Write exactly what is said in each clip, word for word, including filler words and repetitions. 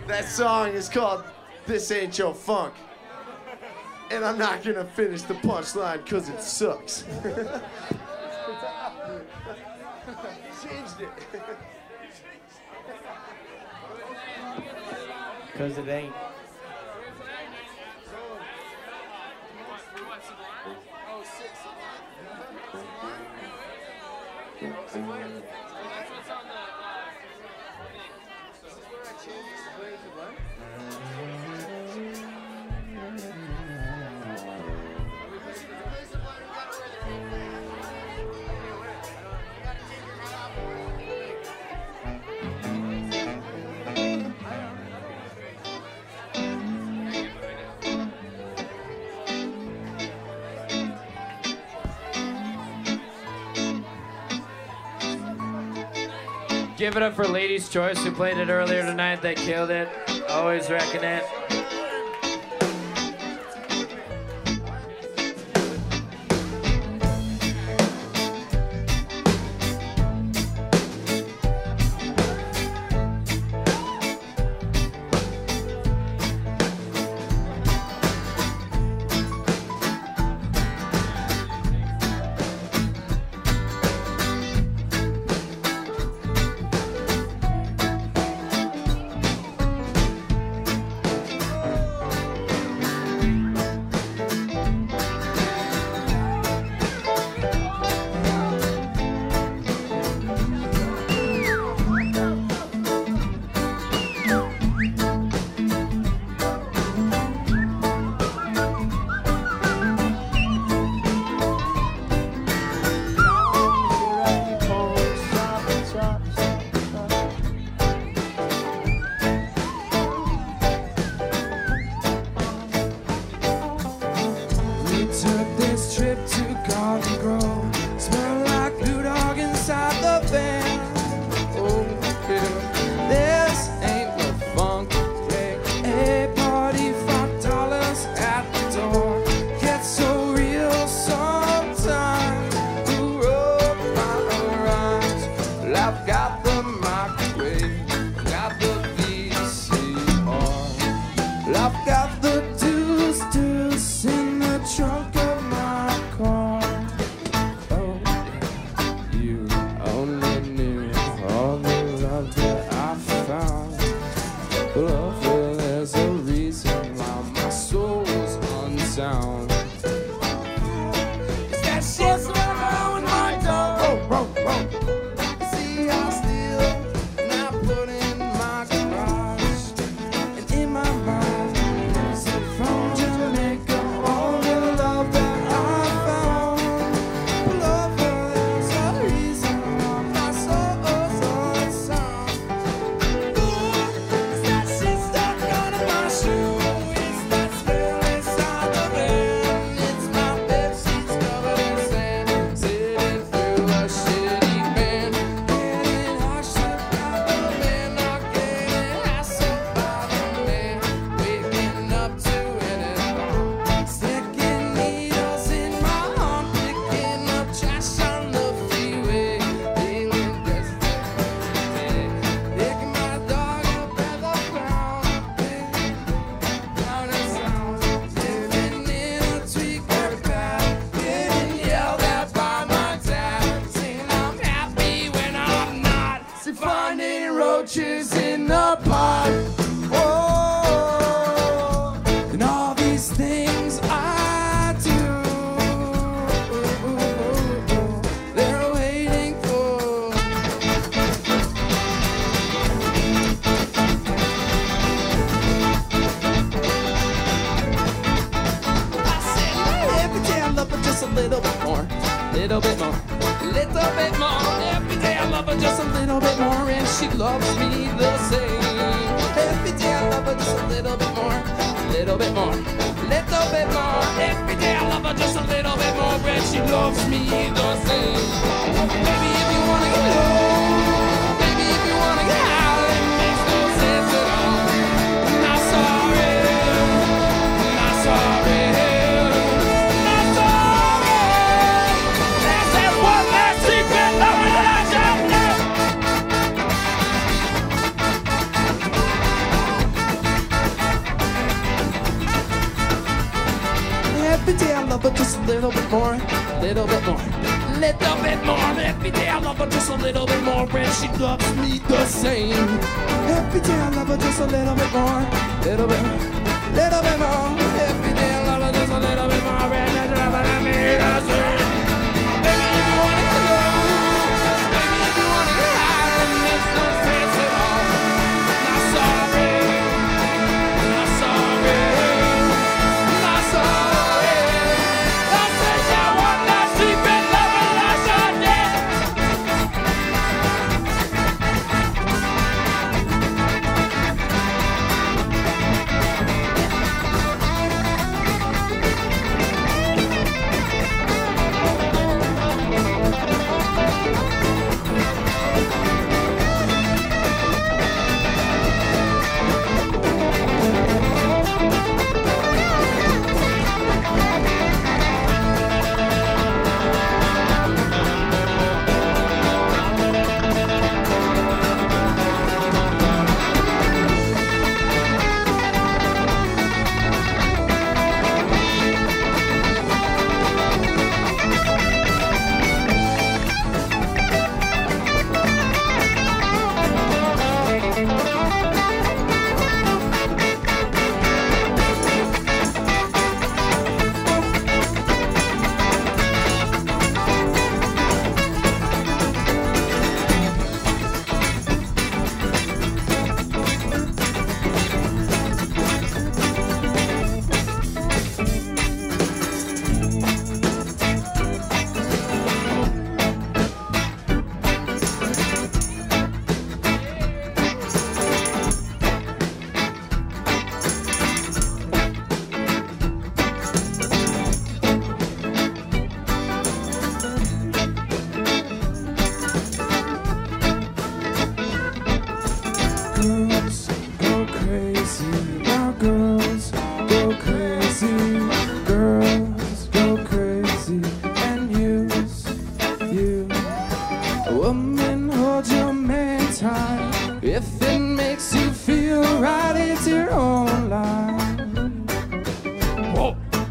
That song is called This Ain't Your Funk. And I'm not gonna finish the punchline because it sucks. Changed it. Because it ain't. Give it up for Ladies' Choice, who played it earlier tonight. They killed it. Always reckon it. little bit more, little bit more, little bit more. Every day I love her just a little bit more, and she loves me the same. Every day I love her just a little bit more, little bit, little bit more. Every day I love her just a little bit more, and she loves me the same. Baby, if you wanna go, baby, if you wanna get high, and there's no stress at all. Not sorry, not sorry, not sorry. I said that one last sleep and love and last all day. Girls go crazy, now girls go crazy, girls go crazy, and you, you, woman, hold your man tight. If it makes you feel right, it's your own life. Whoa.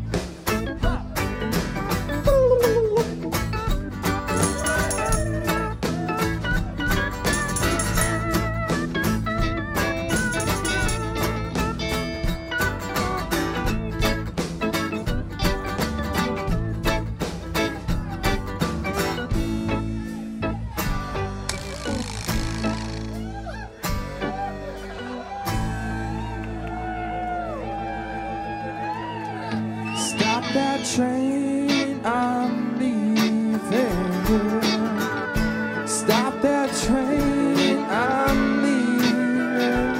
Stop that train, I'm leaving. Stop that train, I'm leaving.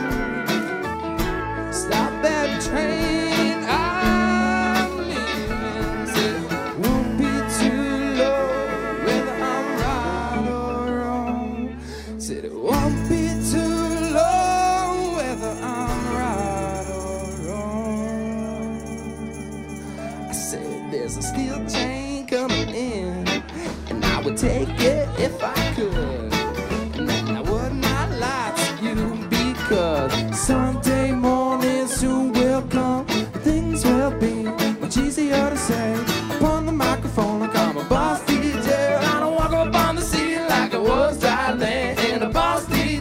Stop that train, I'm leaving. Said it won't be too low, whether I'm right or wrong. Said it won't be too low, whether I'm right or wrong. I said there's a steel chain coming in, and I would take it if I could. And then I would not lie to you, because Sunday morning soon will come. Things will be much easier to say. Upon the microphone, like I'm a boss D J. I don't walk up on the scene like I was Thailand. And a boss D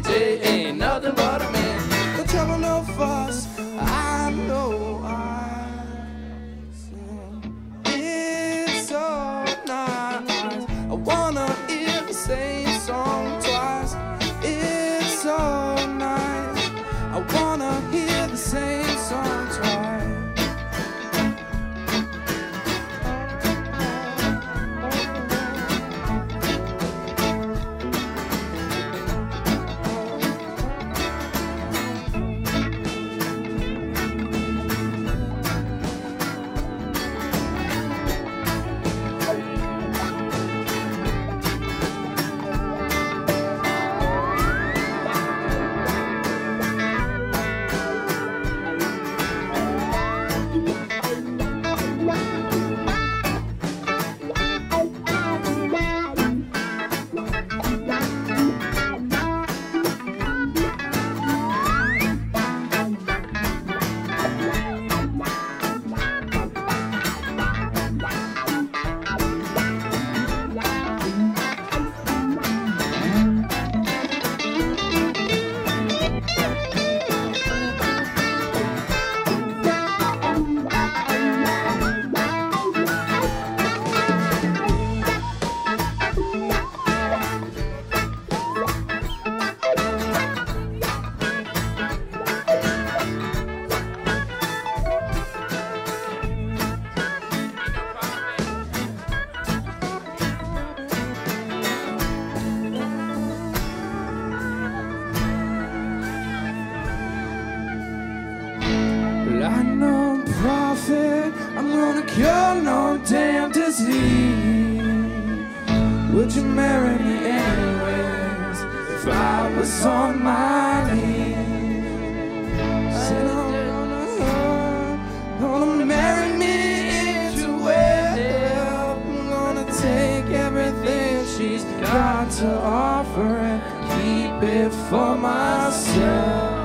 cure no damn disease. Would you marry me anyways if I was on my knees? Said I'm gonna, gonna marry me into wedlock. I'm gonna take everything she's got to offer and keep it for myself.